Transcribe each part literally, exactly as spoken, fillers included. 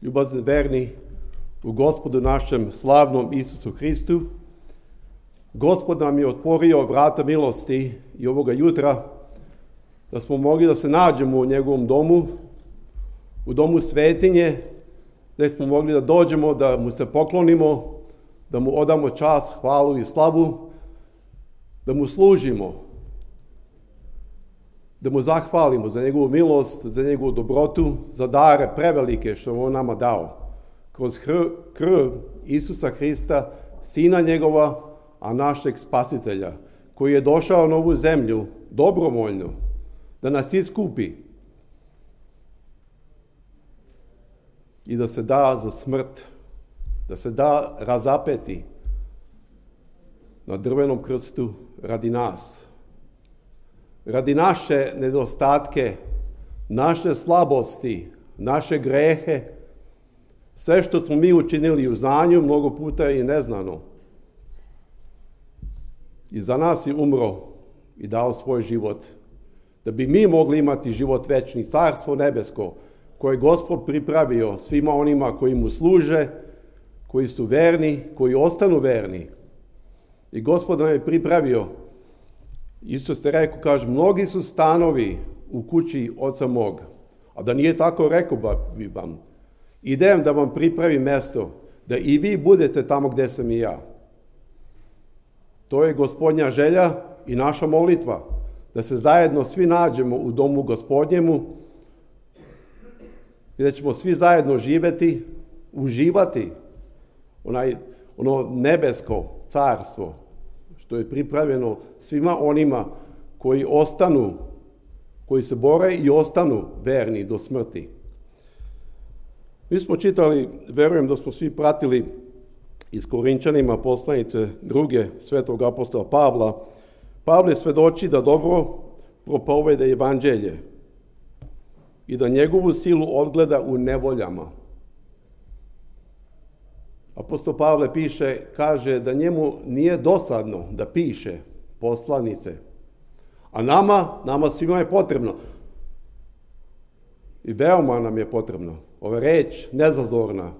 ljubazni verni u Gospodu našem slavnom Isusu Hristu. Gospod nam je otvorio vrata milosti i ovoga jutra da smo mogli da se nađemo u njegovom domu, u domu svetinje, gdje smo mogli da dođemo, da mu se poklonimo, da mu odamo čast, hvalu i slavu, da mu služimo, da mu zahvalimo za njegovu milost, za njegovu dobrotu, za dare prevelike što je on nama dao. Kroz krv Isusa Hrista, Sina njegova, a našeg Spasitelja, koji je došao na ovu zemlju dobrovoljno, da nas iskupi i da se da za smrt, da se da razapeti na drvenom krstu radi nas. Radi naše nedostatke, naše slabosti, naše grehe, sve što smo mi učinili u znanju, mnogo puta i neznano. I za nas je umro i dao svoj život, da bi mi mogli imati život večni, carstvo nebesko, koje je Gospod pripravio svima onima koji mu služe, koji su verni, koji ostanu verni. I Gospod nam je pripravio, Isus te rekao, kaže, mnogi su stanovi u kući oca mog. A da nije tako, rekao bi vam, idem da vam pripravim mesto, da i vi budete tamo gdje sam i ja. To je Gospodnja želja i naša molitva, da se zajedno svi nađemo u domu Gospodnjemu, gdje ćemo svi zajedno živjeti, uživati onaj, ono nebesko carstvo, što je pripravljeno svima onima koji ostanu, koji se bore i ostanu verni do smrti. Mi smo čitali, verujem da smo svi pratili iz Korinčanima poslanice druge svetog apostola Pavla. Pavle svedoči da dobro propovede evanđelje i da njegovu silu odgleda u nevoljama. Apostol Pavle piše, kaže da njemu nije dosadno da piše poslanice, a nama, nama svima je potrebno. I veoma nam je potrebno. Ova reč nezazorna.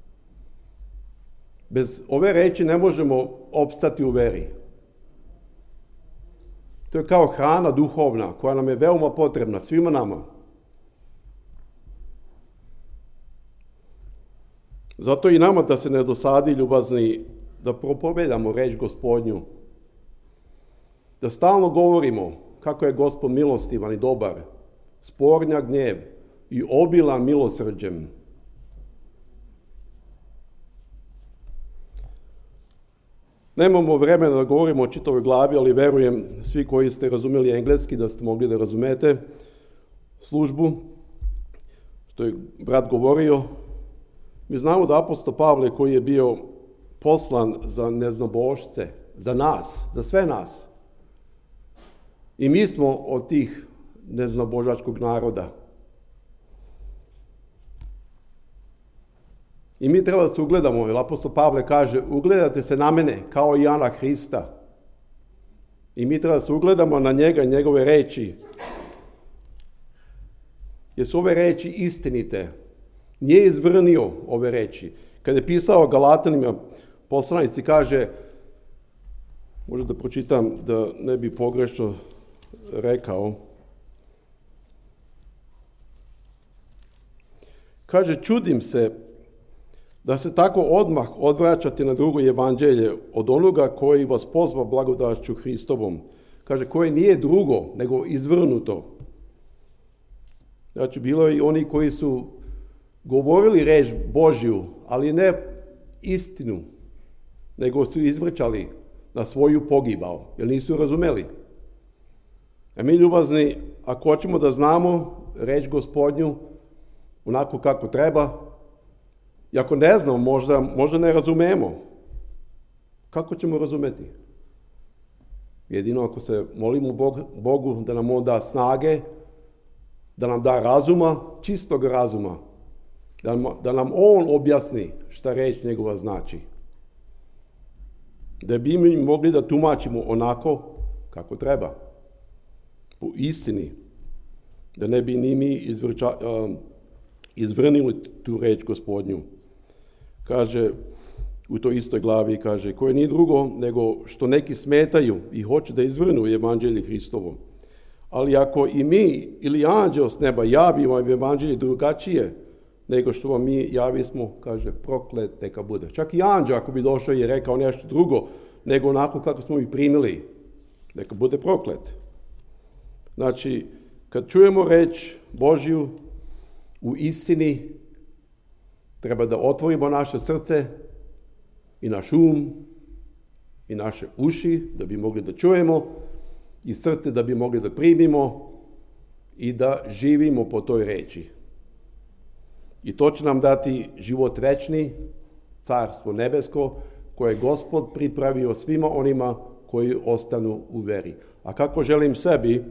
Bez ove reči ne možemo opstati u veri. To je kao hrana duhovna koja nam je veoma potrebna, svima nama. Zato i nama da se ne dosadi, ljubazni, da propovedamo reč Gospodnju. Da stalno govorimo kako je Gospod milostivan i dobar, spornja gnjev i obilan milosrđem. Nemamo vremena da govorimo o čitavoj glavi, ali verujem svi koji ste razumeli engleski da ste mogli da razumete službu, što je brat govorio. Mi znamo da apostol Pavle, koji je bio poslan za neznabošce, za nas, za sve nas, i mi smo od tih neznabožačkog naroda. I mi treba da se ugledamo, jer apostol Pavle kaže, ugledate se na mene kao i ja na Hrista. I mi treba da se ugledamo na njega i njegove reči. Jer su ove reči istinite. Nije izvrnio ove reči. Kada je pisao Galatanima, poslanici kaže, možda da pročitam da ne bi pogrešno rekao, kaže, čudim se da se tako odmah odvraćate na drugo evanđelje od onoga koji vas pozva blagodašću Hristovom. Kaže, koje nije drugo, nego izvrnuto. Znači, bilo je i oni koji su govorili reč Božju, ali ne istinu, nego su izvrćali na svoju pogibao, jer nisu razumeli. A mi, ljubazni, ako hoćemo da znamo reč Gospodnju onako kako treba, i ako ne znamo, možda, možda ne razumemo, kako ćemo razumeti? Jedino ako se molimo Bog, Bogu da nam on da snage, da nam da razuma, čistog razuma, da nam, da nam on objasni šta reč njegova znači. Da bi mi mogli da tumačimo onako kako treba, po istini, da ne bi ni mi izvrča, uh, izvrnili tu reč Gospodnju. Kaže, u toj istoj glavi kaže, koje nije drugo nego što neki smetaju i hoće da izvrnu evanđelje Hristovo. Ali ako i mi ili anđeo s neba javimo evanđelje drugačije nego što vam mi javismo, kaže, proklet neka bude. Čak i anđeo ako bi došao i rekao nešto drugo nego onako kako smo mi primili, neka bude proklet. Znači, kad čujemo reč Božju u istini, treba da otvorimo naše srce i naš um i naše uši da bi mogli da čujemo i srce da bi mogli da primimo i da živimo po toj reči. I to će nam dati život večni, carstvo nebesko, koje je Gospod pripravio svima onima koji ostanu u veri. A kako želim sebi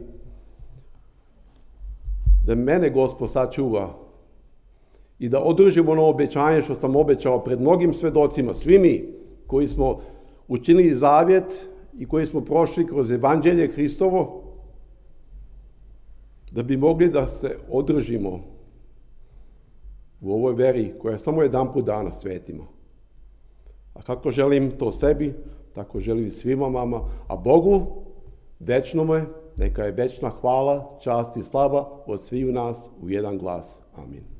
da mene Gospod sačuva i da održimo ono obećanje što sam obećao pred mnogim svedocima, svi mi koji smo učinili zavjet i koji smo prošli kroz evanđelje Hristovo, da bi mogli da se održimo u ovoj veri koja samo jedan put dana svetimo. A kako želim to sebi, tako želim svima vama, a Bogu večnome neka je večna hvala, čast i slava od svih nas u jedan glas. Amin.